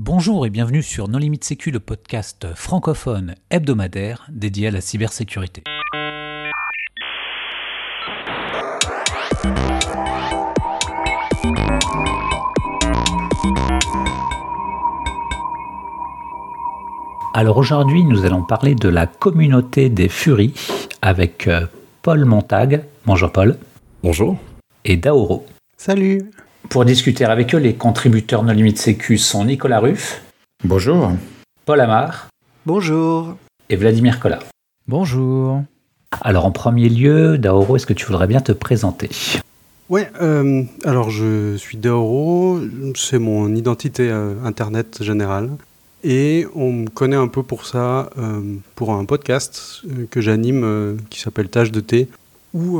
Bonjour et bienvenue sur Non Limite Sécu, le podcast francophone hebdomadaire dédié à la cybersécurité. Alors aujourd'hui, nous allons parler de la communauté des Furies avec Paul Montague. Bonjour Paul. Bonjour. Et Daoro. Salut. Pour discuter avec eux, les contributeurs Non Limite Sécu sont Nicolas Ruff. Bonjour. Paul Amar. Bonjour. Et Vladimir Collard. Bonjour. Alors en premier lieu, Daoro, est-ce que tu voudrais bien te présenter ? Ouais, alors je suis Daoro, c'est mon identité internet générale. Et on me connaît un peu pour ça, pour un podcast que j'anime qui s'appelle Tâche de thé, où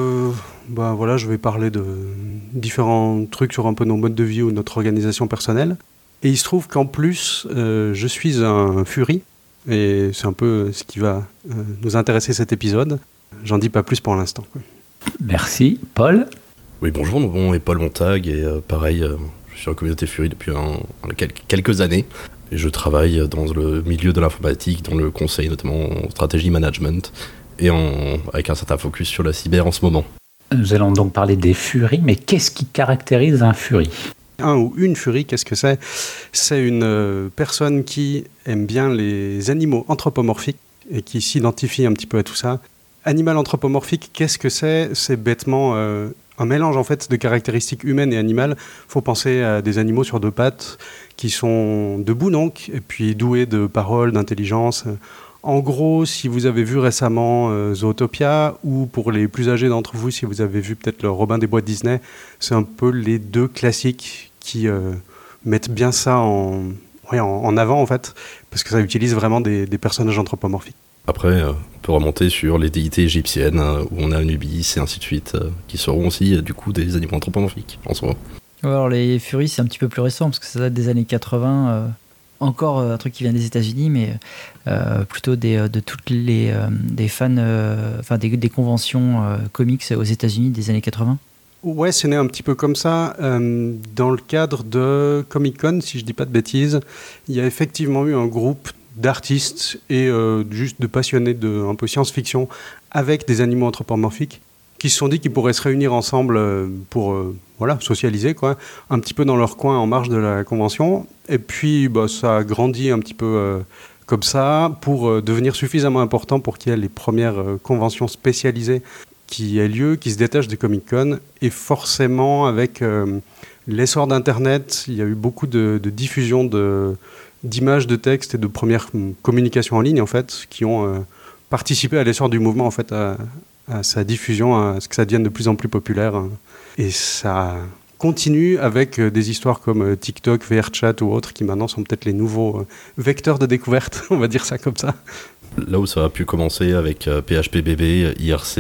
voilà, je vais parler de différents trucs sur un peu nos modes de vie ou notre organisation personnelle. Et il se trouve qu'en plus, je suis un Fury, et c'est un peu ce qui va nous intéresser cet épisode. J'en dis pas plus pour l'instant. Merci. Paul ? Oui, bonjour, mon nom est Paul Montague, et pareil, je suis en communauté Fury depuis quelques années. Et je travaille dans le milieu de l'informatique, dans le conseil, notamment en stratégie management, et avec un certain focus sur la cyber en ce moment. Nous allons donc parler des Furies, mais qu'est-ce qui caractérise un Fury ? Un ou une Fury, qu'est-ce que c'est ? C'est une personne qui aime bien les animaux anthropomorphiques et qui s'identifie un petit peu à tout ça. Animal anthropomorphique, qu'est-ce que c'est ? C'est bêtement un mélange en fait de caractéristiques humaines et animales. Il faut penser à des animaux sur deux pattes qui sont debout donc, et puis doués de paroles, d'intelligence. En gros, si vous avez vu récemment Zootopia, ou pour les plus âgés d'entre vous, si vous avez vu peut-être le Robin des Bois de Disney, c'est un peu les deux classiques qui mettent bien ça en avant en fait, parce que ça utilise vraiment des personnages anthropomorphiques. Après, on peut remonter sur les déités égyptiennes, où on a Anubis et ainsi de suite, qui seront aussi du coup des animaux anthropomorphiques en soi. Alors les Furies, c'est un petit peu plus récent, parce que ça date des années 80. Encore un truc qui vient des États-Unis, mais plutôt de toutes les des fans, des conventions comics aux États-Unis des années 80. Ouais, c'est né un petit peu comme ça. Dans le cadre de Comic-Con, si je dis pas de bêtises, il y a effectivement eu un groupe d'artistes et juste de passionnés de un peu science-fiction avec des animaux anthropomorphiques qui se sont dit qu'ils pourraient se réunir ensemble pour socialiser quoi, un petit peu dans leur coin en marge de la convention. Et puis ça a grandi un petit peu comme ça pour devenir suffisamment important pour qu'il y ait les premières conventions spécialisées qui aient lieu, qui se détachent des Comic-Con. Et forcément, avec l'essor d'Internet, il y a eu beaucoup de diffusion d'images, de textes et de premières communications en ligne en fait, qui ont participé à l'essor du mouvement en fait, à sa diffusion, à ce que ça devienne de plus en plus populaire. Et ça continue avec des histoires comme TikTok, VRChat ou autres, qui maintenant sont peut-être les nouveaux vecteurs de découverte, on va dire ça comme ça. Là où ça a pu commencer avec PHPBB, IRC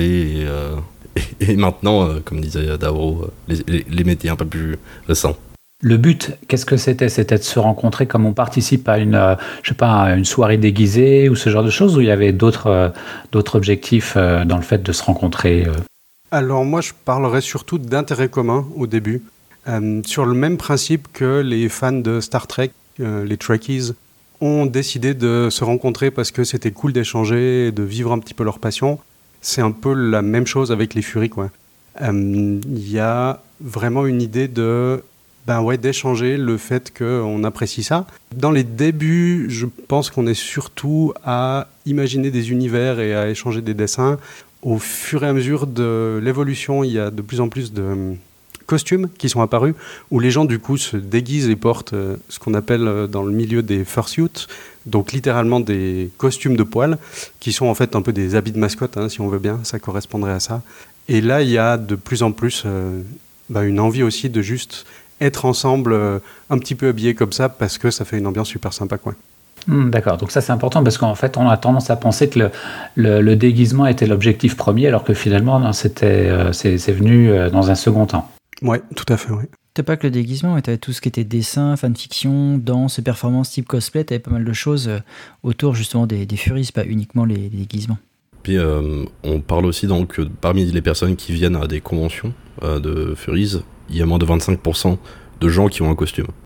et maintenant, comme disait Daoro, les métiers un peu plus récents. Le but, qu'est-ce que c'était ? C'était de se rencontrer comme on participe à une soirée déguisée ou ce genre de choses, ou il y avait d'autres objectifs dans le fait de se rencontrer Alors moi, je parlerais surtout d'intérêt commun au début, sur le même principe que les fans de Star Trek, les Trekkies, ont décidé de se rencontrer parce que c'était cool d'échanger et de vivre un petit peu leur passion. C'est un peu la même chose avec les Furies, quoi. Y a vraiment une idée d'échanger le fait qu'on apprécie ça. Dans les débuts, je pense qu'on est surtout à imaginer des univers et à échanger des dessins. Au fur et à mesure de l'évolution, il y a de plus en plus de costumes qui sont apparus, où les gens du coup se déguisent et portent ce qu'on appelle dans le milieu des fursuits, donc littéralement des costumes de poil, qui sont en fait un peu des habits de mascotte, si on veut bien, ça correspondrait à ça. Et là, il y a de plus en plus une envie aussi de juste être ensemble, un petit peu habillés comme ça, parce que ça fait une ambiance super sympa, quoi. D'accord, donc ça c'est important parce qu'en fait on a tendance à penser que le déguisement était l'objectif premier alors que finalement non, c'est venu dans un second temps. Ouais, tout à fait, oui. T'as pas que le déguisement, t'avais tout ce qui était dessin, fanfiction, danse, performance type cosplay, t'avais pas mal de choses autour justement des Furies, pas uniquement les déguisements. Puis on parle aussi donc parmi les personnes qui viennent à des conventions de Furies, il y a moins de 25% de gens qui ont un costume.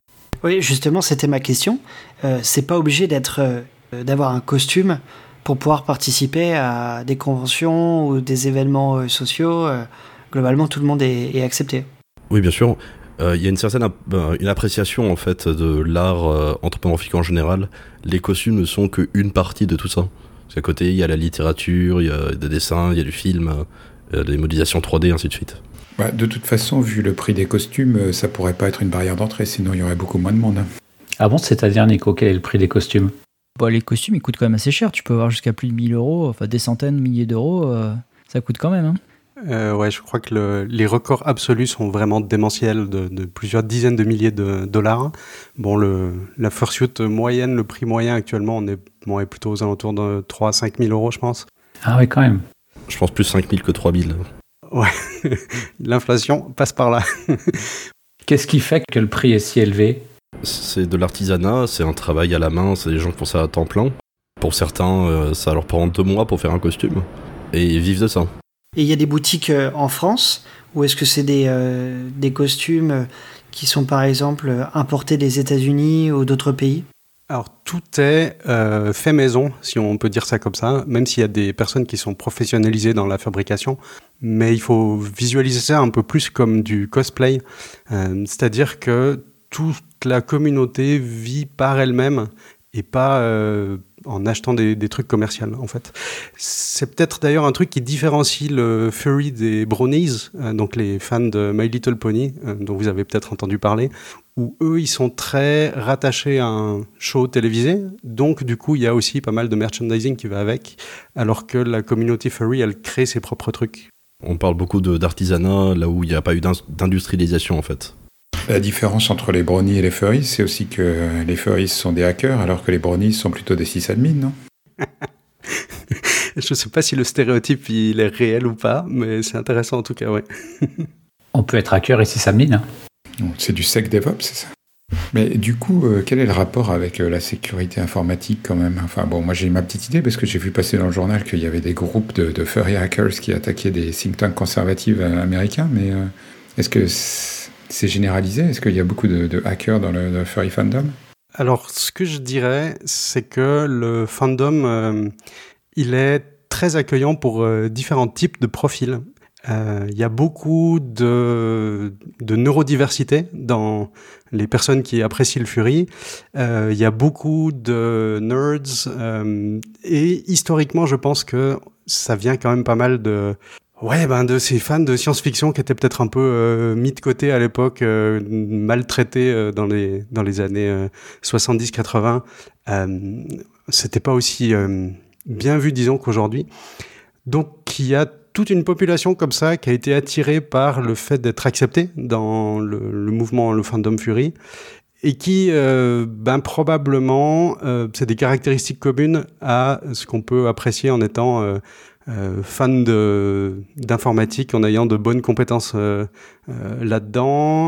Oui, justement, c'était ma question. C'est pas obligé d'avoir un costume pour pouvoir participer à des conventions ou des événements sociaux. Globalement, tout le monde est accepté. Oui, bien sûr. Il y a une certaine une appréciation en fait de l'art anthropomorphique en général. Les costumes ne sont qu'une partie de tout ça. Parce qu'à côté, il y a la littérature, il y a des dessins, il y a du film, des modélisations 3D, ainsi de suite. Bah, de toute façon, vu le prix des costumes, ça pourrait pas être une barrière d'entrée, sinon il y aurait beaucoup moins de monde. Ah bon, c'est-à-dire, Nico, quel est le prix des costumes ? Bon, les costumes, ils coûtent quand même assez cher. Tu peux avoir jusqu'à plus de 1000 euros, enfin des centaines, milliers d'euros. Ça coûte quand même. Ouais, je crois que les records absolus sont vraiment démentiels de plusieurs dizaines de milliers de dollars. Bon, la fursuit moyenne, le prix moyen actuellement, on est plutôt aux alentours de 3 à 5 000 euros, je pense. Ah oui, quand même. Je pense plus 5 000 que 3 000. Ouais, l'inflation passe par là. Qu'est-ce qui fait que le prix est si élevé ? C'est de l'artisanat, c'est un travail à la main, c'est des gens qui font ça à temps plein. Pour certains, ça leur prend 2 mois pour faire un costume. Et ils vivent de ça. Et il y a des boutiques en France, ou est-ce que c'est des costumes qui sont par exemple importés des États-Unis ou d'autres pays ? Alors tout est fait maison, si on peut dire ça comme ça, même s'il y a des personnes qui sont professionnalisées dans la fabrication. Mais il faut visualiser ça un peu plus comme du cosplay, c'est-à-dire que toute la communauté vit par elle-même et pas en achetant des trucs commerciaux, en fait. C'est peut-être d'ailleurs un truc qui différencie le furry des brownies, donc les fans de My Little Pony, dont vous avez peut-être entendu parler, où eux, ils sont très rattachés à un show télévisé. Donc, du coup, il y a aussi pas mal de merchandising qui va avec, alors que la communauté furry, elle crée ses propres trucs. On parle beaucoup d'artisanat, là où il n'y a pas eu d'industrialisation, en fait. La différence entre les brownies et les furries, c'est aussi que les furries sont des hackers, alors que les brownies sont plutôt des sysadmins, non ? Je ne sais pas si le stéréotype il est réel ou pas, mais c'est intéressant en tout cas, ouais. On peut être hacker et sysadmin. C'est du SecDevOps, c'est ça ? Mais du coup, quel est le rapport avec la sécurité informatique quand même ? Enfin bon, moi j'ai ma petite idée parce que j'ai vu passer dans le journal qu'il y avait des groupes de furry hackers qui attaquaient des think tanks conservatifs américains, mais est-ce que c'est généralisé ? Est-ce qu'il y a beaucoup de hackers dans le furry fandom ? Alors, ce que je dirais, c'est que le fandom, il est très accueillant pour différents types de profils. Il y a beaucoup de neurodiversité dans les personnes qui apprécient le furry. Il y a beaucoup de nerds. Et historiquement, je pense que ça vient quand même pas mal de ces fans de science-fiction qui étaient peut-être un peu mis de côté à l'époque, maltraités dans les années 70-80. C'était pas aussi bien vu, disons, qu'aujourd'hui. Donc, il y a toute une population comme ça qui a été attirée par le fait d'être acceptée dans le mouvement, le fandom furry, et qui, probablement, c'est des caractéristiques communes à ce qu'on peut apprécier en étant fan d'informatique, en ayant de bonnes compétences là-dedans.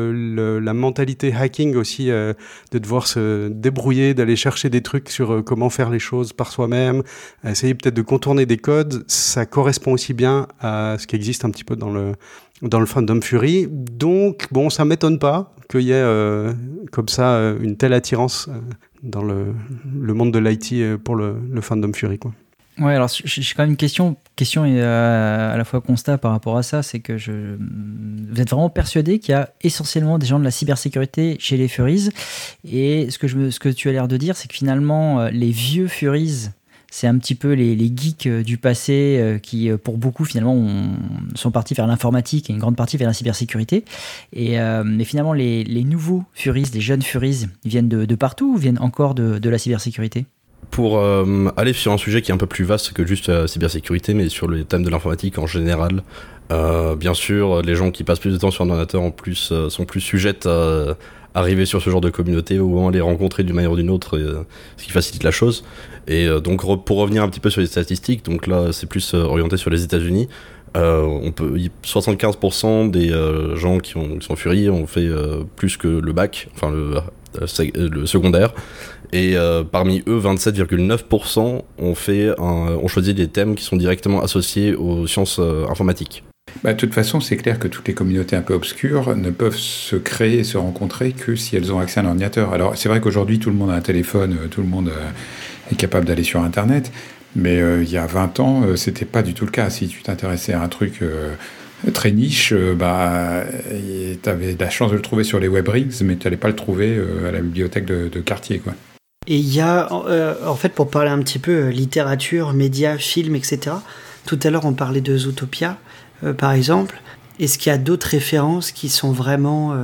La mentalité hacking aussi, de devoir se débrouiller, d'aller chercher des trucs sur comment faire les choses par soi-même, essayer peut-être de contourner des codes, ça correspond aussi bien à ce qui existe un petit peu dans le fandom furry. Donc, bon, ça m'étonne pas qu'il y ait comme ça une telle attirance dans le monde de l'IT pour le fandom furry, quoi. Ouais, alors j'ai quand même une question et à la fois constat par rapport à ça, c'est que vous êtes vraiment persuadé qu'il y a essentiellement des gens de la cybersécurité chez les furries, et ce que tu as l'air de dire, c'est que finalement les vieux furries, c'est un petit peu les geeks du passé qui, pour beaucoup, finalement, sont partis vers l'informatique et une grande partie vers la cybersécurité. Et finalement, les nouveaux furries, les jeunes furries, ils viennent de partout ou viennent encore de la cybersécurité ? Pour aller sur un sujet qui est un peu plus vaste que juste la cybersécurité, mais sur le thème de l'informatique en général, bien sûr, les gens qui passent plus de temps sur un ordinateur en plus sont plus sujettes à arriver sur ce genre de communauté ou à les rencontrer d'une manière ou d'une autre, ce qui facilite la chose. Et donc pour revenir un petit peu sur les statistiques, donc là c'est plus orienté sur les États-Unis. 75% des gens qui sont furries ont fait plus que le bac, enfin le secondaire. Et parmi eux, 27,9% ont choisi des thèmes qui sont directement associés aux sciences informatiques. De toute façon, c'est clair que toutes les communautés un peu obscures ne peuvent se créer et se rencontrer que si elles ont accès à un ordinateur. Alors, c'est vrai qu'aujourd'hui, tout le monde a un téléphone, tout le monde est capable d'aller sur Internet, mais il y a 20 ans, c'était pas du tout le cas. Si tu t'intéressais à un truc très niche, t'avais la chance de le trouver sur les WebRigs, mais tu n'allais pas le trouver à la bibliothèque de quartier, quoi. Et il y a, en fait, pour parler un petit peu littérature, médias, films, etc., tout à l'heure, on parlait de Zootopia, par exemple. Est-ce qu'il y a d'autres références qui sont vraiment,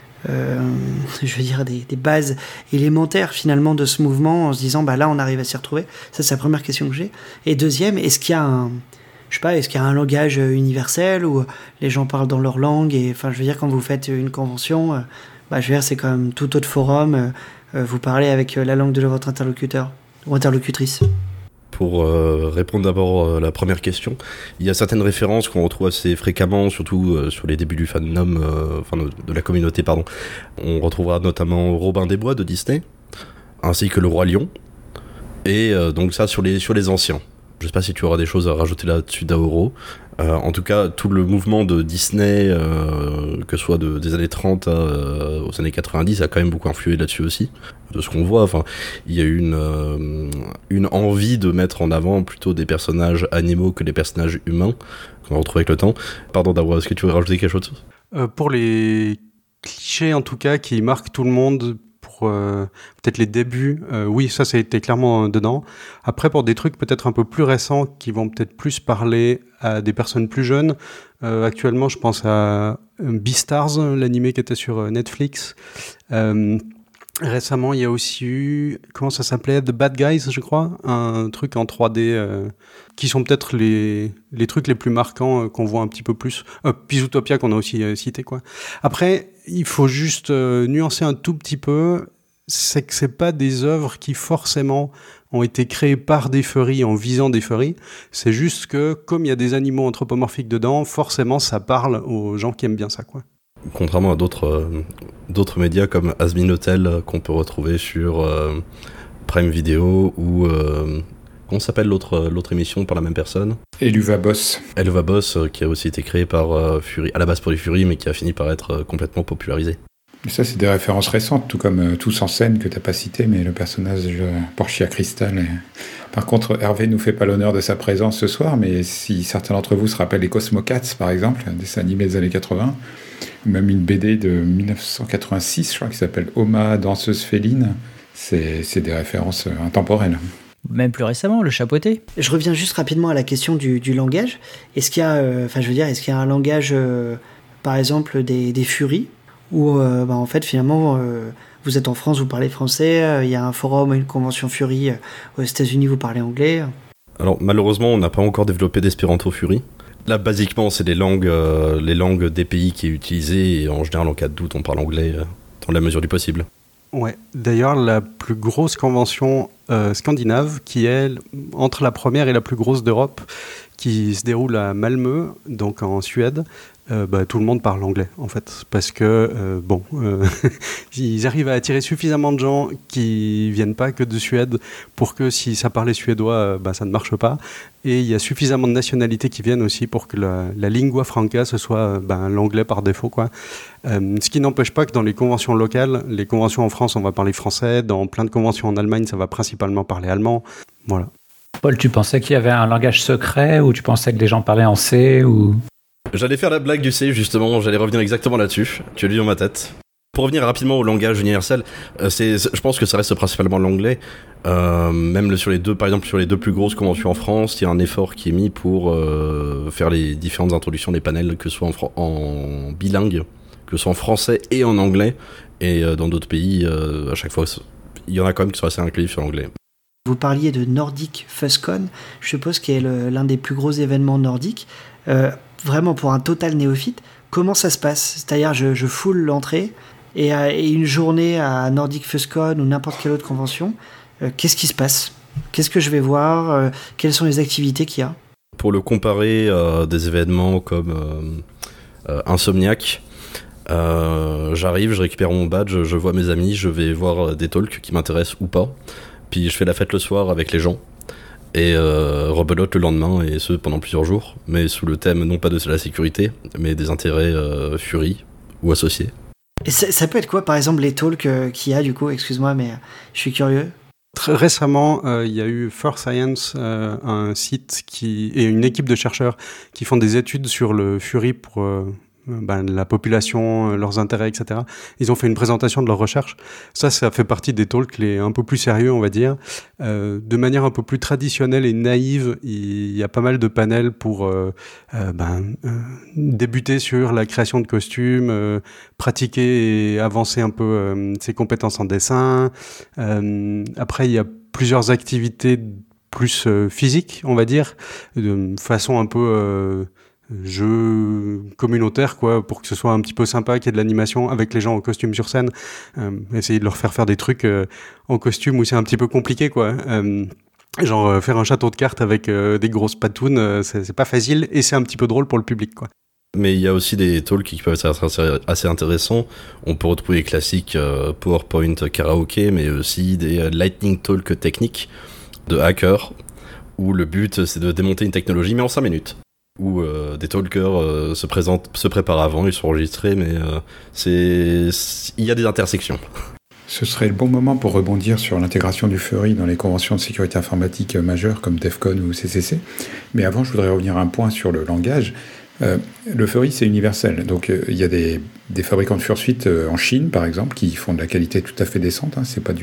je veux dire, des bases élémentaires, finalement, de ce mouvement, en se disant, là, on arrive à s'y retrouver? Ça, c'est la première question que j'ai. Et deuxième, est-ce qu'il y a est-ce qu'il y a un langage universel où les gens parlent dans leur langue? Et, enfin, je veux dire, quand vous faites une convention, je veux dire, c'est quand même tout autre forum. Vous parlez avec la langue de votre interlocuteur ou interlocutrice. Pour répondre d'abord à la première question, il y a certaines références qu'on retrouve assez fréquemment, surtout sur les débuts du fandom, de la communauté, pardon. On retrouvera notamment Robin des Bois de Disney, ainsi que Le Roi Lion, et donc ça sur les anciens. Je sais pas si tu auras des choses à rajouter là-dessus, Daoro. En tout cas, tout le mouvement de Disney, que ce soit des années 30 aux années 90, a quand même beaucoup influé là-dessus aussi. De ce qu'on voit, il y a eu une envie de mettre en avant plutôt des personnages animaux que des personnages humains, qu'on retrouve avec le temps. Pardon, Daoro, est-ce que tu veux rajouter quelque chose ? Pour les clichés, en tout cas, qui marquent tout le monde, peut-être les débuts, oui, ça c'était clairement dedans. Après, pour des trucs peut-être un peu plus récents qui vont peut-être plus parler à des personnes plus jeunes, actuellement je pense à Beastars, l'animé qui était sur Netflix. Récemment, il y a aussi eu, comment ça s'appelait, The Bad Guys, je crois, un truc en 3D qui sont peut-être les trucs les plus marquants qu'on voit un petit peu plus. Puis Zootopia qu'on a aussi cité, quoi. Après, il faut juste nuancer un tout petit peu, c'est que c'est pas des œuvres qui forcément ont été créées par des furries en visant des furries. C'est juste que comme il y a des animaux anthropomorphiques dedans, forcément ça parle aux gens qui aiment bien ça, quoi. Contrairement à d'autres médias comme Hazbin Hotel qu'on peut retrouver sur Prime Video ou comment s'appelle l'autre émission par la même personne ? Eluva Boss, qui a aussi été créé par Fury, à la base pour les Fury, mais qui a fini par être complètement popularisé. Mais ça, c'est des références récentes, tout comme Tous en scène que tu n'as pas cité, mais le personnage Portia Crystal. Par contre, Hervé nous fait pas l'honneur de sa présence ce soir, mais si certains d'entre vous se rappellent les Cosmocats, par exemple, un dessin animé des années 80, ou même une BD de 1986, je crois, qui s'appelle Oma, danseuse féline, c'est des références intemporelles. Même plus récemment, le chapeauté. Je reviens juste rapidement à la question du langage. Est-ce qu'il y a, est-ce qu'il y a un langage, par exemple, des furies, où en fait finalement vous êtes en France, vous parlez français, il y a un forum, une convention Fury aux États-Unis, vous parlez anglais. Alors malheureusement, on n'a pas encore développé d'espéranto Fury. Là, basiquement, c'est les langues des pays qui est utilisée, et en général, en cas de doute, on parle anglais dans la mesure du possible. Ouais. D'ailleurs, la plus grosse convention scandinave, qui est entre la première et la plus grosse d'Europe, qui se déroule à Malmö, donc en Suède, tout le monde parle anglais, en fait, parce que, ils arrivent à attirer suffisamment de gens qui viennent pas que de Suède pour que si ça parlait suédois, ça ne marche pas. Et il y a suffisamment de nationalités qui viennent aussi pour que la lingua franca, ce soit l'anglais par défaut, quoi. Ce qui n'empêche pas que dans les conventions locales, les conventions en France, on va parler français, dans plein de conventions en Allemagne, ça va principalement parler allemand. Voilà. Paul, tu pensais qu'il y avait un langage secret, ou tu pensais que les gens parlaient en C, ou... J'allais faire la blague du C, justement, j'allais revenir exactement là-dessus. Tu l'as lu dans ma tête. Pour revenir rapidement au langage universel, je pense que ça reste principalement l'anglais. Même par exemple sur les deux plus grosses conventions en France, il y a un effort qui est mis pour faire les différentes introductions des panels, que ce soit en bilingue, que ce soit en français et en anglais. Et dans d'autres pays, à chaque fois, il y en a quand même qui sont assez inclusifs sur l'anglais. Vous parliez de Nordic Fuzzcon, je suppose qu'il est l'un des plus gros événements nordiques. Vraiment pour un total néophyte, comment ça se passe ? C'est-à-dire, je foule l'entrée et une journée à Nordic Fuzzcon ou n'importe quelle autre convention, qu'est-ce qui se passe ? Qu'est-ce que je vais voir ? Quelles sont les activités qu'il y a ? Pour le comparer à des événements comme Insomniac, j'arrive, je récupère mon badge, je vois mes amis, je vais voir des talks qui m'intéressent ou pas, puis je fais la fête le soir avec les gens. et rebelote le lendemain, et ce pendant plusieurs jours, mais sous le thème non pas de la sécurité, mais des intérêts Fury ou associés. Et ça peut être quoi, par exemple, les talks qu'il y a, du coup, excuse-moi, mais je suis curieux. Très récemment, il y a eu First Science, un site et une équipe de chercheurs qui font des études sur le Fury pour la population, leurs intérêts, etc. Ils ont fait une présentation de leurs recherches. Ça fait partie des talks un peu plus sérieux, on va dire. De manière un peu plus traditionnelle et naïve, il y a pas mal de panels pour débuter sur la création de costumes, pratiquer et avancer un peu ses compétences en dessin. Après, il y a plusieurs activités plus physiques, on va dire, de façon un peu jeu communautaire, quoi, pour que ce soit un petit peu sympa, qu'il y ait de l'animation avec les gens en costume sur scène. Essayer de leur faire des trucs en costume où c'est un petit peu compliqué, quoi. Genre faire un château de cartes avec des grosses patounes, c'est pas facile et c'est un petit peu drôle pour le public, quoi. Mais il y a aussi des talks qui peuvent être assez intéressants. On peut retrouver les classiques PowerPoint karaoké, mais aussi des lightning talks techniques de hackers, où le but c'est de démonter une technologie, mais en 5 minutes. Où des talkers se préparent avant, ils sont enregistrés, mais il y a des intersections. Ce serait le bon moment pour rebondir sur l'intégration du Fury dans les conventions de sécurité informatique majeures comme DEFCON ou CCC. Mais avant, je voudrais revenir à un point sur le langage. Le Fury, c'est universel. Donc, il y a des fabricants de fursuites en Chine, par exemple, qui font de la qualité tout à fait décente. Hein. C'est pas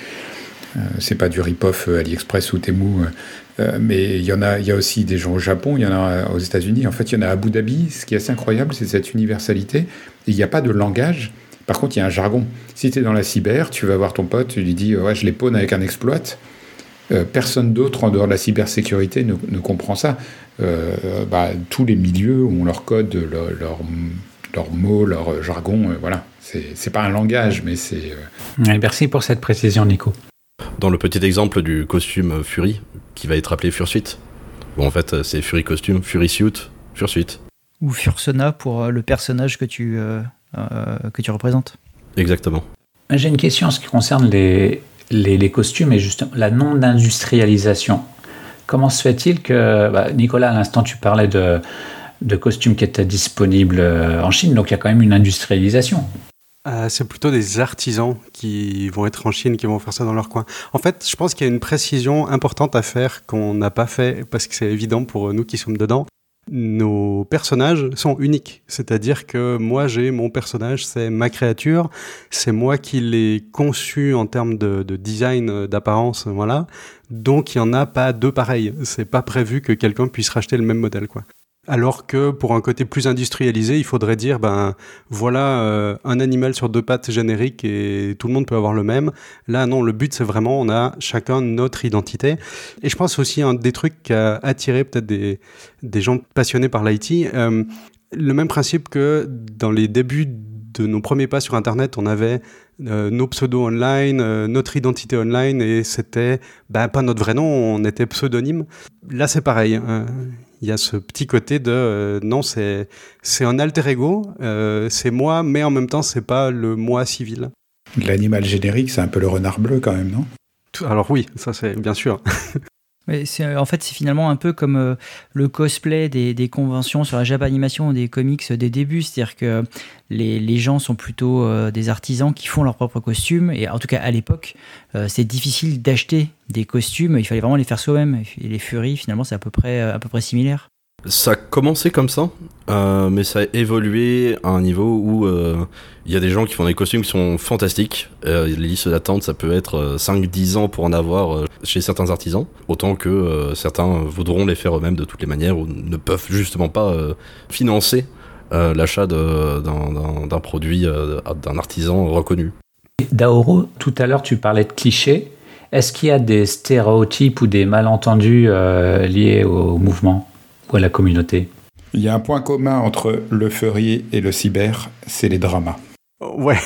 du rip-off AliExpress ou Temu. Mais il y a aussi des gens au Japon, il y en a aux États-Unis. En fait, il y en a à Abu Dhabi. Ce qui est assez incroyable, c'est cette universalité. Il n'y a pas de langage. Par contre, il y a un jargon. Si tu es dans la cyber, tu vas voir ton pote, tu lui dis ouais, je les pawn avec un exploit. Personne d'autre en dehors de la cybersécurité ne comprend ça. Tous les milieux ont leur code, leurs mots, leur jargon. Voilà. C'est pas un langage, mais c'est. Merci pour cette précision, Nico. Dans le petit exemple du costume Fury, qui va être appelé Fursuit, où en fait c'est Fury Costume, Fury Suit, Fursuit. Ou Fursona pour le personnage que tu représentes. Exactement. J'ai une question en ce qui concerne les costumes et justement la non-industrialisation. Comment se fait-il que, Nicolas, à l'instant tu parlais de costumes qui étaient disponibles en Chine, donc il y a quand même une industrialisation. C'est plutôt des artisans qui vont être en Chine, qui vont faire ça dans leur coin. En fait, je pense qu'il y a une précision importante à faire qu'on n'a pas fait, parce que c'est évident pour nous qui sommes dedans. Nos personnages sont uniques. C'est-à-dire que moi, j'ai mon personnage, c'est ma créature, c'est moi qui l'ai conçu en termes de design, d'apparence, voilà. Donc, il n'y en a pas deux pareils. C'est pas prévu que quelqu'un puisse racheter le même modèle, quoi. Alors que pour un côté plus industrialisé, il faudrait dire, voilà un animal sur 2 pattes générique et tout le monde peut avoir le même. Là, non, le but, c'est vraiment, on a chacun notre identité. Et je pense aussi, un des trucs qui a attiré peut-être des gens passionnés par l'IT, le même principe que dans les débuts de nos premiers pas sur Internet, on avait nos pseudos online, notre identité online, et c'était pas notre vrai nom, on était pseudonyme. Là, c'est pareil. Il y a ce petit côté de non, c'est un alter ego, c'est moi, mais en même temps, c'est pas le moi civil. L'animal générique, c'est un peu le renard bleu quand même, non ? Alors oui, ça c'est bien sûr. Mais en fait, c'est finalement un peu comme le cosplay des conventions sur la Japanimation ou des comics des débuts. C'est-à-dire que les gens sont plutôt des artisans qui font leurs propres costumes. Et en tout cas, à l'époque, c'est difficile d'acheter des costumes. Il fallait vraiment les faire soi-même. Et les Fury, finalement, c'est à peu près similaire. Ça a commencé comme ça, mais ça a évolué à un niveau où il y a des gens qui font des costumes qui sont fantastiques. Les listes d'attente, ça peut être 5-10 ans pour en avoir chez certains artisans, autant que certains voudront les faire eux-mêmes de toutes les manières ou ne peuvent justement pas financer l'achat d'un produit d'un artisan reconnu. Daoro, tout à l'heure tu parlais de clichés. Est-ce qu'il y a des stéréotypes ou des malentendus liés au mouvement ou à la communauté? Il y a un point commun entre le Fury et le cyber, c'est les dramas. Ouais.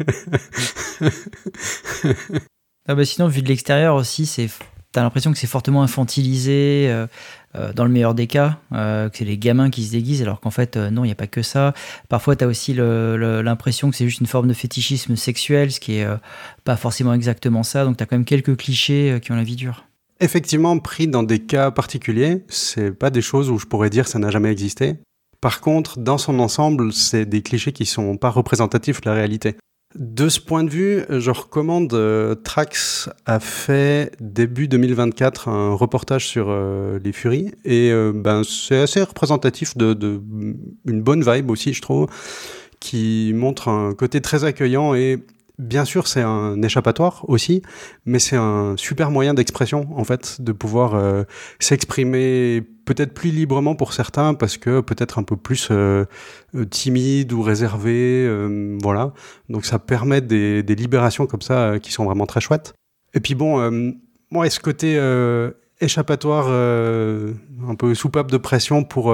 Sinon, vu de l'extérieur aussi, t'as l'impression que c'est fortement infantilisé, dans le meilleur des cas, que c'est les gamins qui se déguisent, alors qu'en fait, non, il n'y a pas que ça. Parfois, t'as aussi l'impression que c'est juste une forme de fétichisme sexuel, ce qui est pas forcément exactement ça. Donc, t'as quand même quelques clichés qui ont la vie dure. Effectivement, pris dans des cas particuliers, c'est pas des choses où je pourrais dire ça n'a jamais existé. Par contre, dans son ensemble, c'est des clichés qui sont pas représentatifs de la réalité. De ce point de vue, je recommande, Trax a fait début 2024 un reportage sur les Furies et c'est assez représentatif de une bonne vibe aussi, je trouve, qui montre un côté très accueillant et bien sûr, c'est un échappatoire aussi, mais c'est un super moyen d'expression, en fait, de pouvoir s'exprimer peut-être plus librement pour certains, parce que peut-être un peu plus timide ou réservé, voilà. Donc ça permet des libérations comme ça qui sont vraiment très chouettes. Et puis bon, moi, ce côté échappatoire, un peu soupape de pression pour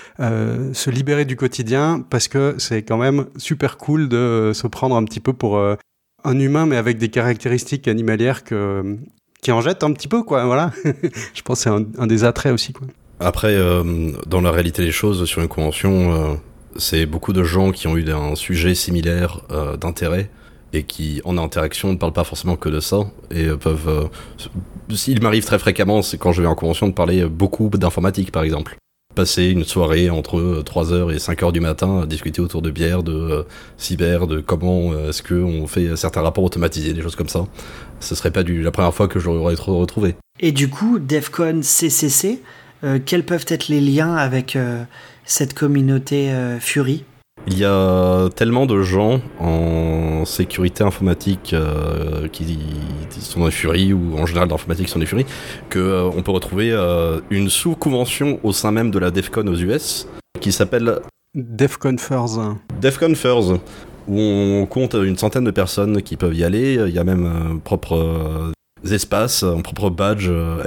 se libérer du quotidien, parce que c'est quand même super cool de se prendre un petit peu pour un humain, mais avec des caractéristiques animalières qui en jettent un petit peu, quoi. Voilà. Je pense que c'est un des attraits aussi, quoi. Après, dans la réalité des choses, sur une convention, c'est beaucoup de gens qui ont eu un sujet similaire d'intérêt et qui, en interaction, ne parlent pas forcément que de ça et peuvent... il m'arrive très fréquemment, c'est quand je vais en convention, de parler beaucoup d'informatique, par exemple. Passer une soirée entre 3h et 5h du matin à discuter autour de bière, de cyber, de comment est-ce qu'on fait certains rapports automatisés, des choses comme ça. Ce serait pas la première fois que je l'aurais retrouvé. Et du coup, DEF CON CCC, quels peuvent être les liens avec cette communauté Fury ? Il y a tellement de gens en sécurité informatique qui sont dans les Furies, ou en général d'informatique qui sont dans les Furies, qu'on peut retrouver une sous-convention au sein même de la DEF CON aux US qui s'appelle DEF CON FIRS. DEF CON FIRS, où on compte une centaine de personnes qui peuvent y aller. Il y a même propres espaces, un propre badge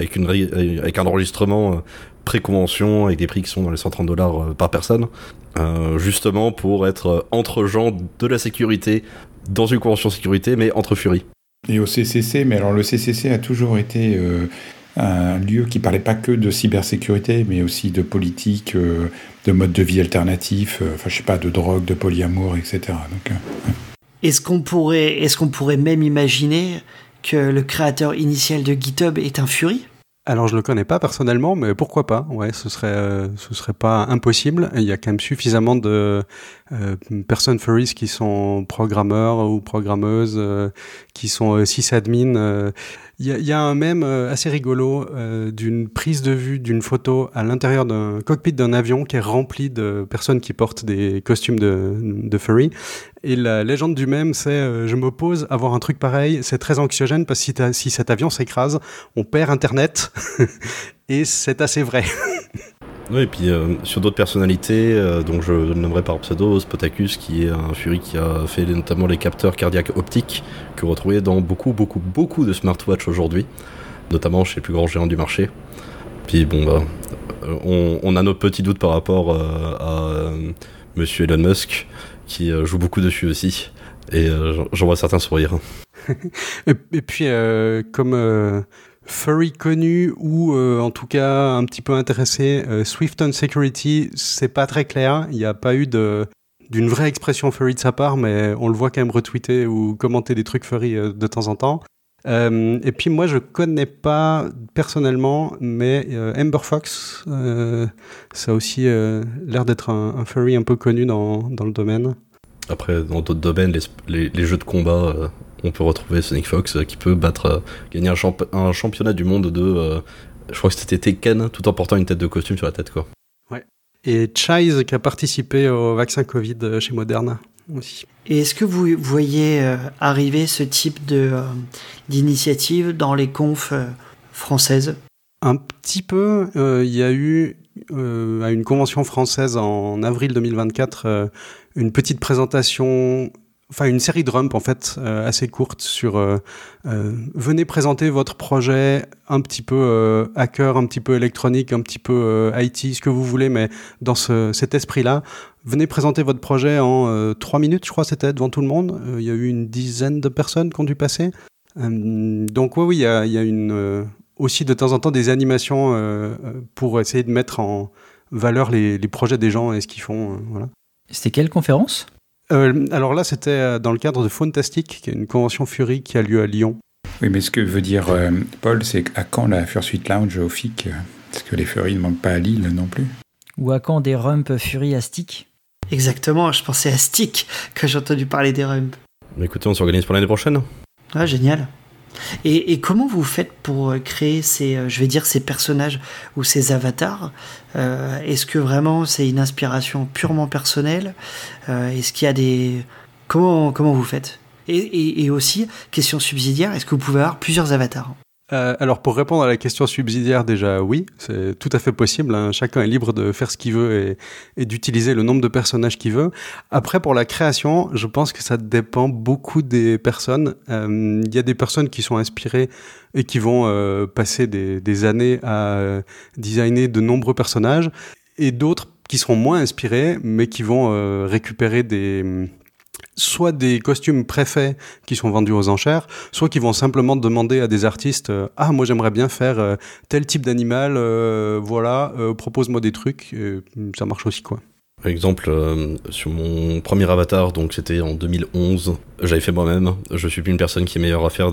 avec un enregistrement pré-convention avec des prix qui sont dans les $130 par personne. Justement pour être entre gens de la sécurité dans une convention sécurité, mais entre Furies. Et au CCC, mais alors le CCC a toujours été un lieu qui parlait pas que de cybersécurité, mais aussi de politique, de mode de vie alternatif, je sais pas, de drogue, de polyamour, etc. Donc, Est-ce qu'on pourrait même imaginer que le créateur initial de GitHub est un Fury ? Alors, je le connais pas personnellement, mais pourquoi pas ? Ouais, ce serait pas impossible. Il y a quand même suffisamment de personnes furries qui sont programmeurs ou programmeuses, qui sont sysadmin. Il y a un mème assez rigolo d'une prise de vue d'une photo à l'intérieur d'un cockpit d'un avion qui est rempli de personnes qui portent des costumes de furry. Et la légende du mème, c'est je m'oppose à voir un truc pareil, c'est très anxiogène parce que si cet avion s'écrase, on perd Internet. Et c'est assez vrai. Oui, et puis sur d'autres personnalités, donc je nommerai par pseudo Spotakus, qui est un Fury qui a fait notamment les capteurs cardiaques optiques que vous retrouvez dans beaucoup de smartwatches aujourd'hui, notamment chez les plus grands géants du marché. Puis bon, on a nos petits doutes par rapport à Monsieur Elon Musk, qui joue beaucoup dessus aussi, et j'en vois certains sourire. Et puis, comme furry connu ou en tout cas un petit peu intéressé, Swifton Security, c'est pas très clair. Il n'y a pas eu d'une vraie expression furry de sa part, mais on le voit quand même retweeter ou commenter des trucs furry de temps en temps. Et puis moi, je connais pas personnellement, mais Amber Fox, ça a aussi l'air d'être un furry un peu connu dans le domaine. Après, dans d'autres domaines, les jeux de combat, on peut retrouver Sonic Fox qui peut gagner un championnat du monde de, je crois que c'était Tekken, tout en portant une tête de costume sur la tête, quoi. Ouais. Et Chise qui a participé au vaccin Covid chez Moderna aussi. Et est-ce que vous voyez arriver ce type d'initiative dans les confs françaises ? Un petit peu. Il y a eu à une convention française en avril 2024 une petite présentation, enfin une série de rumps en fait assez courte sur venez présenter votre projet un petit peu hacker, un petit peu électronique, un petit peu IT, ce que vous voulez, mais dans cet esprit-là. Venez présenter votre projet en 3 minutes, je crois c'était, devant tout le monde. Il y a eu une dizaine de personnes qui ont dû passer. Donc oui, il y a une... aussi de temps en temps des animations pour essayer de mettre en valeur les projets des gens et ce qu'ils font. Voilà. C'était quelle conférence ? Alors là, c'était dans le cadre de Fantastic, qui est une convention Fury qui a lieu à Lyon. Oui, mais ce que veut dire Paul, c'est à quand la Fursuit Lounge au FIC? Parce que les furries ne manquent pas à Lille non plus. Ou à quand des rump Fury à stick? Exactement, je pensais à Stick quand j'ai entendu parler des rump. Mais écoutez, on s'organise pour l'année prochaine. Ah, génial. Et comment vous faites pour créer ces personnages ou ces avatars? Est-ce que vraiment c'est une inspiration purement personnelle? Est-ce qu'il y a des... Comment vous faites? Et aussi, question subsidiaire, est-ce que vous pouvez avoir plusieurs avatars? Alors pour répondre à la question subsidiaire, déjà oui, c'est tout à fait possible, hein. Chacun est libre de faire ce qu'il veut et d'utiliser le nombre de personnages qu'il veut. Après pour la création, je pense que ça dépend beaucoup des personnes. Il y a des personnes qui sont inspirées et qui vont passer des années à designer de nombreux personnages, et d'autres qui seront moins inspirés mais qui vont récupérer soit des costumes préfaits qui sont vendus aux enchères, soit qui vont simplement demander à des artistes moi j'aimerais bien faire tel type d'animal, propose-moi des trucs, ça marche aussi quoi. Par exemple, sur mon premier avatar, donc c'était en 2011, j'avais fait moi-même. Je suis plus une personne qui est meilleure à faire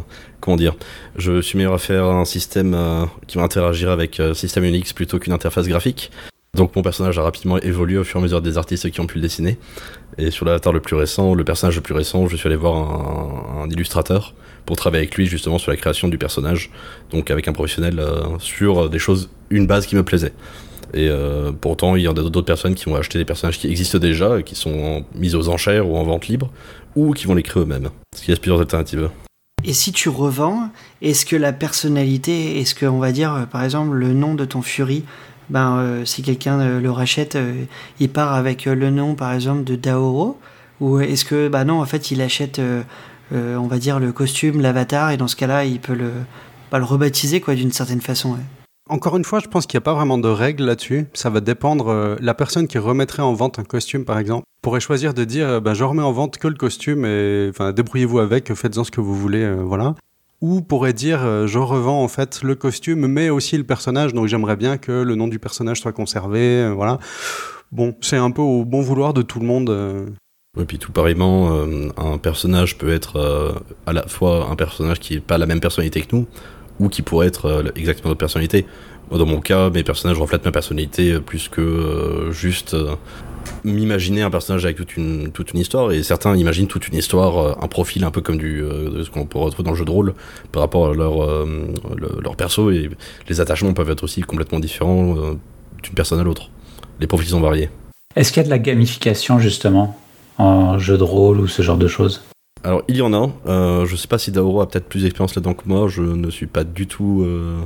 je suis meilleur à faire un système qui va interagir avec système Unix plutôt qu'une interface graphique. Donc mon personnage a rapidement évolué au fur et à mesure des artistes qui ont pu le dessiner. Et sur l'avatar le personnage le plus récent, je suis allé voir un illustrateur pour travailler avec lui justement sur la création du personnage, donc avec un professionnel sur des choses, une base qui me plaisait. Et pourtant il y en a d'autres personnes qui vont acheter des personnages qui existent déjà, qui sont mis aux enchères ou en vente libre, ou qui vont les créer eux-mêmes. Parce qu'il y a plusieurs alternatives. Et si tu revends, est-ce que la personnalité, est-ce qu'on va dire par exemple le nom de ton Fury, si quelqu'un le rachète, il part avec le nom par exemple de Daoro, ou est-ce que non, en fait il achète on va dire le costume, l'avatar, et dans ce cas-là il peut le rebaptiser quoi d'une certaine façon. Ouais. Encore une fois, je pense qu'il n'y a pas vraiment de règles là-dessus. Ça va dépendre. La personne qui remettrait en vente un costume, par exemple, pourrait choisir de dire je remets en vente que le costume et débrouillez-vous avec, faites-en ce que vous voulez, voilà. Ou pourrait dire je revends en fait le costume mais aussi le personnage, donc j'aimerais bien que le nom du personnage soit conservé, voilà. Bon, c'est un peu au bon vouloir de tout le monde. Et puis tout pareillement, un personnage peut être à la fois un personnage qui n'est pas la même personnalité que nous, ou qui pourrait être exactement notre personnalité. Moi, dans mon cas, mes personnages reflètent ma personnalité plus que juste m'imaginer un personnage avec toute une histoire, et certains imaginent toute une histoire, un profil un peu comme de ce qu'on peut retrouver dans le jeu de rôle par rapport à leur perso, et les attachements peuvent être aussi complètement différents d'une personne à l'autre. Les profils sont variés. Est-ce qu'il y a de la gamification justement en jeu de rôle ou ce genre de choses? Alors il y en a, je sais pas si Daoro a peut-être plus d'expérience là-dedans que moi, je ne suis pas du tout...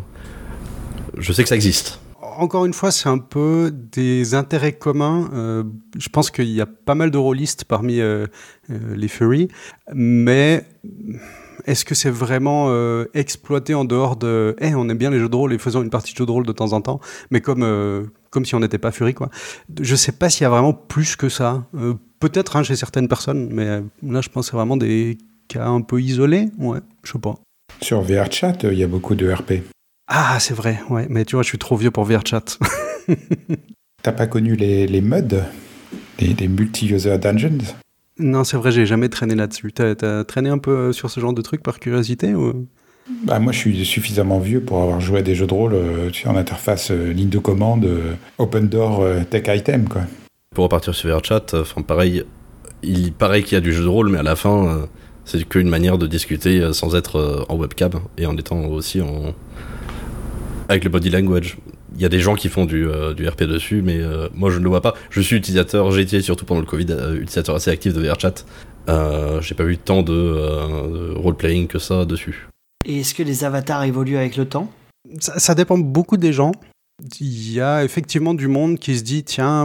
Je sais que ça existe. Encore une fois, c'est un peu des intérêts communs. Je pense qu'il y a pas mal de rôlistes parmi les furries, mais est-ce que c'est vraiment exploité en dehors de on aime bien les jeux de rôle et faisons une partie de jeu de rôle de temps en temps, mais comme si on n'était pas furie, quoi. Je sais pas s'il y a vraiment plus que ça. Peut-être chez certaines personnes, mais là je pense que c'est vraiment des cas un peu isolés. Ouais, je sais pas. Sur VRChat, il y a beaucoup de RP. Ah, c'est vrai, ouais, mais tu vois, je suis trop vieux pour VRChat. T'as pas connu les MUD, les multi-user dungeons? Non, c'est vrai, j'ai jamais traîné là-dessus. T'as traîné un peu sur ce genre de trucs par curiosité ou... Moi, je suis suffisamment vieux pour avoir joué à des jeux de rôle en interface ligne de commande, open door, tech item, quoi. Pour repartir sur VRChat, pareil, il paraît qu'il y a du jeu de rôle, mais à la fin, c'est qu'une manière de discuter sans être en webcam et en étant aussi avec le body language. Il y a des gens qui font du RP dessus, mais moi je ne le vois pas. Je suis utilisateur, j'ai été surtout pendant le Covid, utilisateur assez actif de VRChat. J'ai pas vu tant de role-playing que ça dessus. Et est-ce que les avatars évoluent avec le temps ? Ça dépend beaucoup des gens. Il y a effectivement du monde qui se dit tiens,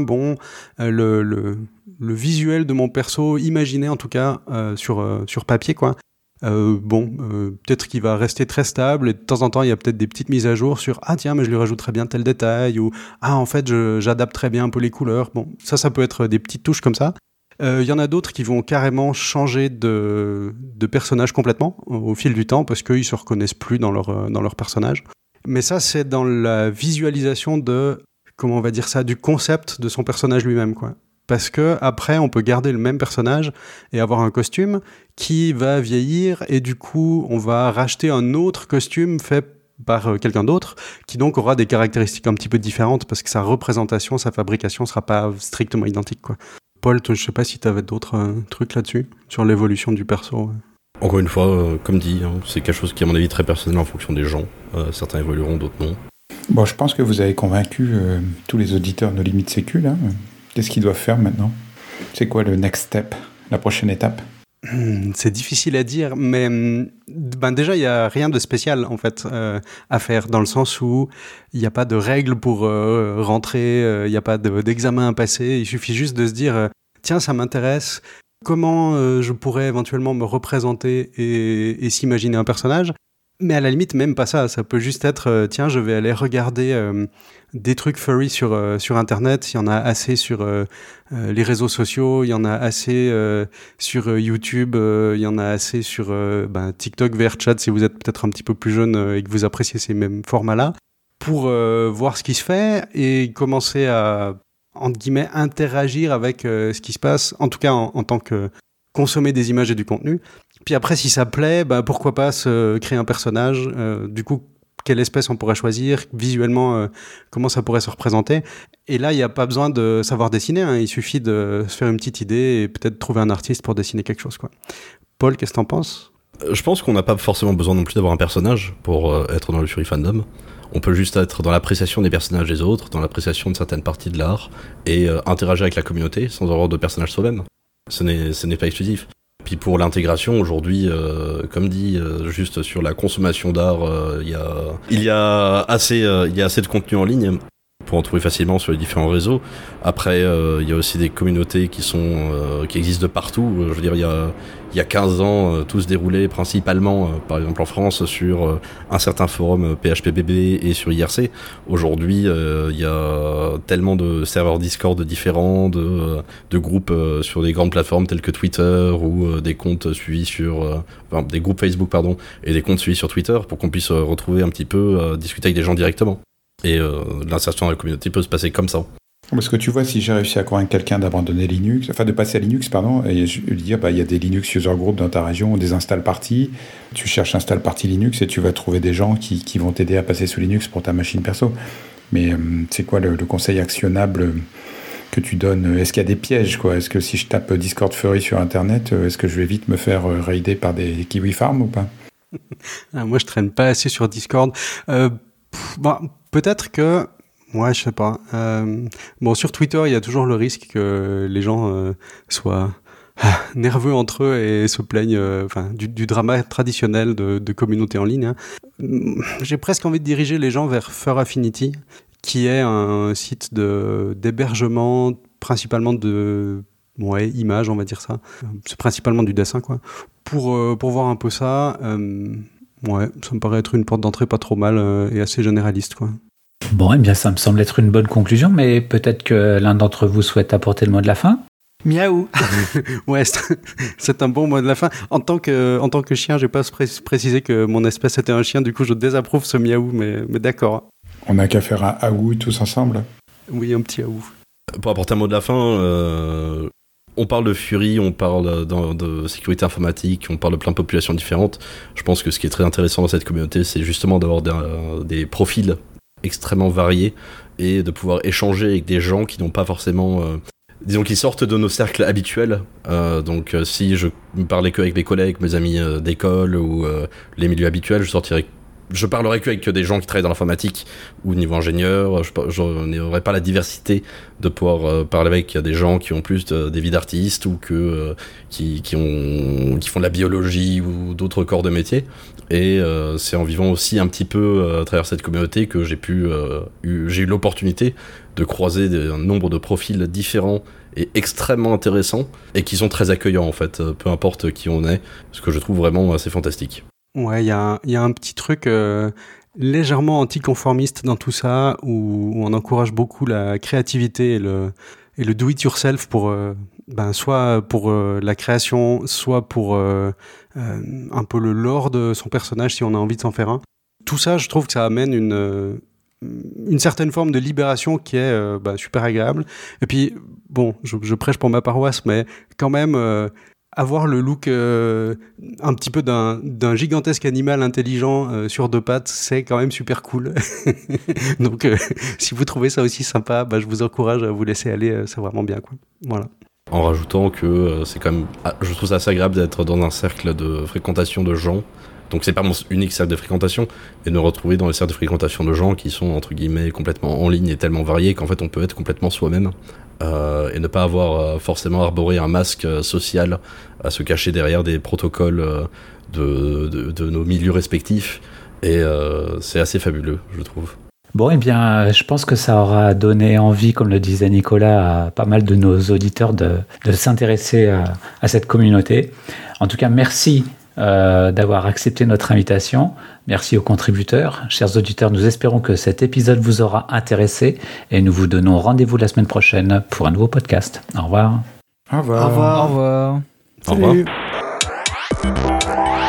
le visuel de mon perso, imaginé en tout cas sur papier, quoi. Peut-être qu'il va rester très stable, et de temps en temps il y a peut-être des petites mises à jour sur tiens, mais je lui rajouterais bien tel détail, ou en fait j'adapte très bien un peu les couleurs. Bon, ça peut être des petites touches comme ça. Il y en a d'autres qui vont carrément changer de personnage complètement au fil du temps parce qu'ils se reconnaissent plus dans leur personnage. Mais ça, c'est dans la visualisation de, comment on va dire ça, du concept de son personnage lui-même, quoi. Parce que après, on peut garder le même personnage et avoir un costume qui va vieillir, et du coup, on va racheter un autre costume fait par quelqu'un d'autre, qui donc aura des caractéristiques un petit peu différentes, parce que sa représentation, sa fabrication sera pas strictement identique, quoi. Paul, toi, je sais pas si tu avais d'autres trucs là-dessus, sur l'évolution du perso. Encore une fois, comme dit, c'est quelque chose qui est à mon avis très personnel en fonction des gens. Certains évolueront, d'autres non. Bon, je pense que vous avez convaincu tous les auditeurs de Limite Sécu, là. Qu'est-ce qu'ils doivent faire maintenant ? C'est quoi le next step, la prochaine étape ? C'est difficile à dire, mais déjà, il n'y a rien de spécial, en fait, à faire, dans le sens où il n'y a pas de règles pour rentrer, il n'y a pas d'examen à passer, il suffit juste de se dire tiens, ça m'intéresse, comment je pourrais éventuellement me représenter et s'imaginer un personnage. Mais à la limite, même pas ça. Ça peut juste être, tiens, je vais aller regarder des trucs furry sur Internet. Il y en a assez sur les réseaux sociaux. Il y en a assez sur YouTube. Il y en a assez sur TikTok, VRChat, si vous êtes peut-être un petit peu plus jeune et que vous appréciez ces mêmes formats-là, pour voir ce qui se fait et commencer à, entre guillemets, interagir avec ce qui se passe, en tout cas en tant que consommer des images et du contenu. Puis après, si ça plaît, pourquoi pas se créer un personnage. Du coup, quelle espèce on pourrait choisir, visuellement, comment ça pourrait se représenter. Et là, il n'y a pas besoin de savoir dessiner, hein. Il suffit de se faire une petite idée et peut-être trouver un artiste pour dessiner quelque chose, quoi. Paul, qu'est-ce que t'en penses ? Je pense qu'on n'a pas forcément besoin non plus d'avoir un personnage pour être dans le Furry Fandom. On peut juste être dans l'appréciation des personnages des autres, dans l'appréciation de certaines parties de l'art, et interagir avec la communauté sans avoir de personnage soi-même. Ce n'est pas exclusif. Puis pour l'intégration, aujourd'hui, comme dit, juste sur la consommation d'art, il y a assez de contenu en ligne pour en trouver facilement sur les différents réseaux. Après, il y a aussi des communautés qui existent de partout. Je veux dire, il y a 15 ans, tout se déroulait principalement, par exemple en France, sur un certain forum PHPBB et sur IRC. Aujourd'hui, il y a tellement de serveurs Discord différents, de groupes sur des grandes plateformes telles que Twitter, ou des comptes suivis sur... des groupes Facebook, pardon, et des comptes suivis sur Twitter, pour qu'on puisse retrouver un petit peu, discuter avec des gens directement. Et l'insertion dans la communauté peut se passer comme ça. Parce que tu vois, si j'ai réussi à convaincre quelqu'un d'abandonner Linux, enfin de passer à Linux, pardon, et je lui dire, il y a des Linux user group dans ta région, des install parties, tu cherches install party Linux et tu vas trouver des gens qui vont t'aider à passer sous Linux pour ta machine perso. Mais c'est quoi le conseil actionnable que tu donnes ? Est-ce qu'il y a des pièges, quoi ? Est-ce que si je tape Discord Furry sur Internet, est-ce que je vais vite me faire raider par des Kiwi Farm ou pas ? Moi, je traîne pas assez sur Discord. Peut-être que... Ouais, je sais pas. Sur Twitter, il y a toujours le risque que les gens soient nerveux entre eux et se plaignent du drama traditionnel de communauté en ligne, hein. J'ai presque envie de diriger les gens vers Fur Affinity, qui est un site d'hébergement principalement de images, on va dire ça. C'est principalement du dessin, quoi. Pour voir un peu ça, ça me paraît être une porte d'entrée pas trop mal et assez généraliste, quoi. Bon, eh bien, ça me semble être une bonne conclusion, mais peut-être que l'un d'entre vous souhaite apporter le mot de la fin. Miaou. Ouais, c'est un bon mot de la fin. En tant que chien, j'ai pas précisé que mon espèce était un chien, du coup je désapprouve ce miaou, mais d'accord. On n'a qu'à faire un aou tous ensemble. Oui, un petit aou. Pour apporter un mot de la fin, on parle de Fury, on parle de sécurité informatique, on parle de plein de populations différentes. Je pense que ce qui est très intéressant dans cette communauté, c'est justement d'avoir des profils extrêmement variés et de pouvoir échanger avec des gens qui n'ont pas forcément... disons qu'ils sortent de nos cercles habituels. Donc si je ne parlais qu'avec mes collègues, mes amis d'école ou les milieux habituels, je parlerais qu'avec des gens qui travaillent dans l'informatique ou au niveau ingénieur. Je n'aurais pas la diversité de pouvoir parler avec des gens qui ont plus des vies d'artistes ou qui font de la biologie ou d'autres corps de métier. Et c'est en vivant aussi un petit peu à travers cette communauté que j'ai eu l'opportunité de croiser un nombre de profils différents et extrêmement intéressants et qui sont très accueillants en fait, peu importe qui on est, ce que je trouve vraiment assez fantastique. Ouais, il y a un petit truc légèrement anticonformiste dans tout ça, où on encourage beaucoup la créativité et le do-it-yourself pour soit pour la création, soit pour un peu le lore de son personnage si on a envie de s'en faire un. Tout ça, je trouve que ça amène une certaine forme de libération qui est super agréable. Et puis, bon, je prêche pour ma paroisse, mais quand même, avoir le look un petit peu d'un gigantesque animal intelligent sur deux pattes, c'est quand même super cool. Donc, si vous trouvez ça aussi sympa, je vous encourage à vous laisser aller, c'est vraiment bien, quoi. Voilà. En rajoutant que c'est quand même, je trouve ça assez agréable d'être dans un cercle de fréquentation de gens. Donc c'est pas mon unique cercle de fréquentation, mais de me retrouver dans les cercles de fréquentation de gens qui sont entre guillemets complètement en ligne et tellement variés qu'en fait on peut être complètement soi-même et ne pas avoir forcément arboré un masque social à se cacher derrière des protocoles de nos milieux respectifs. Et c'est assez fabuleux, je trouve. Bon, eh bien, je pense que ça aura donné envie, comme le disait Nicolas, à pas mal de nos auditeurs de s'intéresser à cette communauté. En tout cas, merci d'avoir accepté notre invitation. Merci aux contributeurs. Chers auditeurs, nous espérons que cet épisode vous aura intéressé et nous vous donnons rendez-vous la semaine prochaine pour un nouveau podcast. Au revoir. Au revoir. Au revoir. Au revoir. Au revoir. Salut.